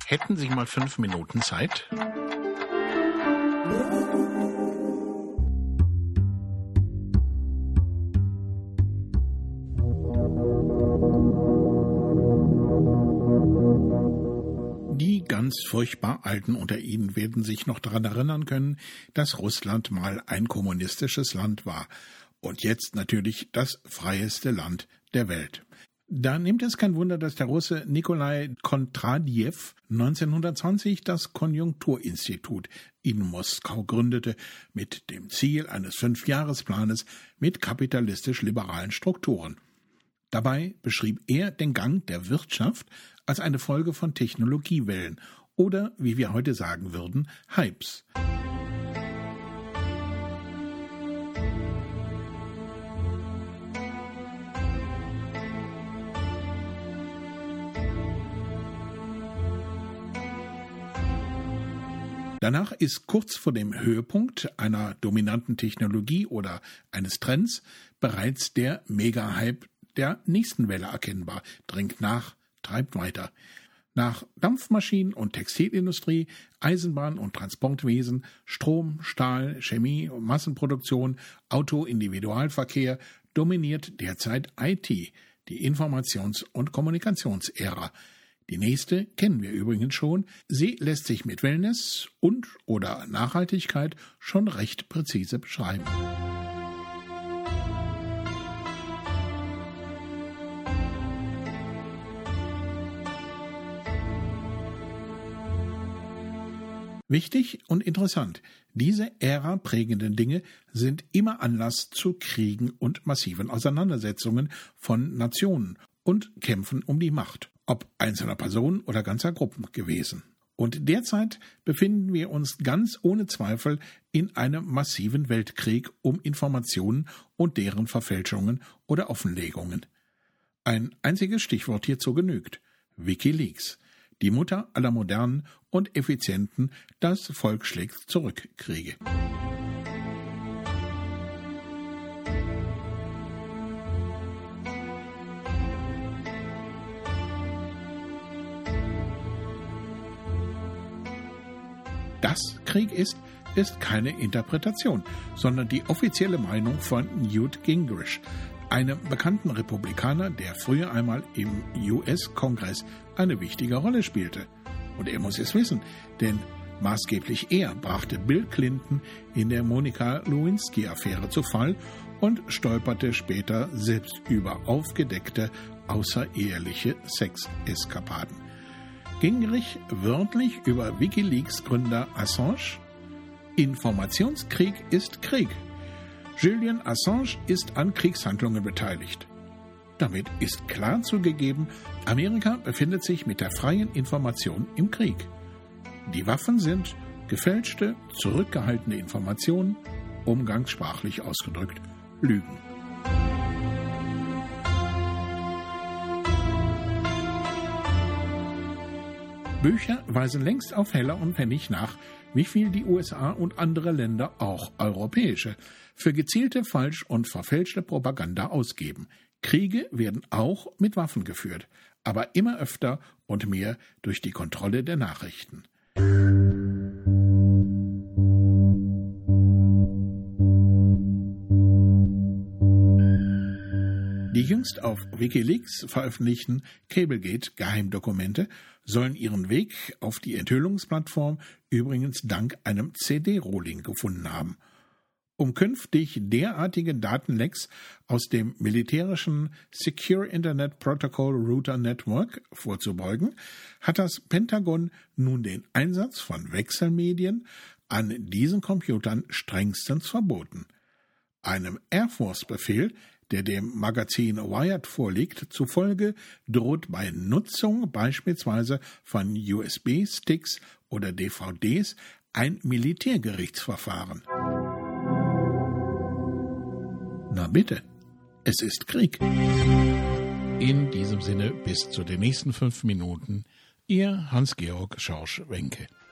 Hätten Sie mal 5 Minuten Zeit? Die ganz furchtbar Alten unter Ihnen werden sich noch daran erinnern können, dass Russland mal ein kommunistisches Land war und jetzt natürlich das freieste Land der Welt. Da nimmt es kein Wunder, dass der Russe Nikolai Kondratjew 1920 das Konjunkturinstitut in Moskau gründete, mit dem Ziel eines 5-Jahresplanes mit kapitalistisch-liberalen Strukturen. Dabei beschrieb er den Gang der Wirtschaft als eine Folge von Technologiewellen oder, wie wir heute sagen würden, Hypes. Danach ist kurz vor dem Höhepunkt einer dominanten Technologie oder eines Trends bereits der Mega-Hype der nächsten Welle erkennbar, dringt nach, treibt weiter. Nach Dampfmaschinen und Textilindustrie, Eisenbahn- und Transportwesen, Strom, Stahl, Chemie, Massenproduktion, Auto-Individualverkehr dominiert derzeit IT, die Informations- und Kommunikationsära. Die nächste kennen wir übrigens schon. Sie lässt sich mit Wellness und oder Nachhaltigkeit schon recht präzise beschreiben. Wichtig und interessant, diese Ära prägenden Dinge sind immer Anlass zu Kriegen und massiven Auseinandersetzungen von Nationen und Kämpfen um die Macht, ob einzelner Personen oder ganzer Gruppen gewesen. Und derzeit befinden wir uns ganz ohne Zweifel in einem massiven Weltkrieg um Informationen und deren Verfälschungen oder Offenlegungen. Ein einziges Stichwort hierzu genügt: WikiLeaks, die Mutter aller modernen und effizienten Das Volk schlägt zurück Kriege. Dass Krieg ist keine Interpretation, sondern die offizielle Meinung von Newt Gingrich, einem bekannten Republikaner, der früher einmal im US-Kongress eine wichtige Rolle spielte. Und er muss es wissen, denn maßgeblich er brachte Bill Clinton in der Monica Lewinsky-Affäre zu Fall und stolperte später selbst über aufgedeckte außereheliche Sexeskapaden. Gingrich wörtlich über WikiLeaks-Gründer Assange: Informationskrieg ist Krieg. Julian Assange ist an Kriegshandlungen beteiligt. Damit ist klar zugegeben, Amerika befindet sich mit der freien Information im Krieg. Die Waffen sind gefälschte, zurückgehaltene Informationen, umgangssprachlich ausgedrückt Lügen. Bücher weisen längst auf Heller und Pfennig nach, wie viel die USA und andere Länder, auch europäische, für gezielte falsch und verfälschte Propaganda ausgeben. Kriege werden auch mit Waffen geführt, aber immer öfter und mehr durch die Kontrolle der Nachrichten. Die jüngst auf WikiLeaks veröffentlichten Cablegate-Geheimdokumente sollen ihren Weg auf die Enthüllungsplattform übrigens dank einem CD-Rolling gefunden haben. Um künftig derartige Datenlecks aus dem militärischen Secure Internet Protocol Router Network vorzubeugen, hat das Pentagon nun den Einsatz von Wechselmedien an diesen Computern strengstens verboten. Einem Air Force-Befehl, der dem Magazin Wired vorliegt, zufolge droht bei Nutzung beispielsweise von USB-Sticks oder DVDs ein Militärgerichtsverfahren. Na bitte, es ist Krieg. In diesem Sinne bis zu den nächsten 5 Minuten, Ihr Hans-Georg Schorsch-Wenke.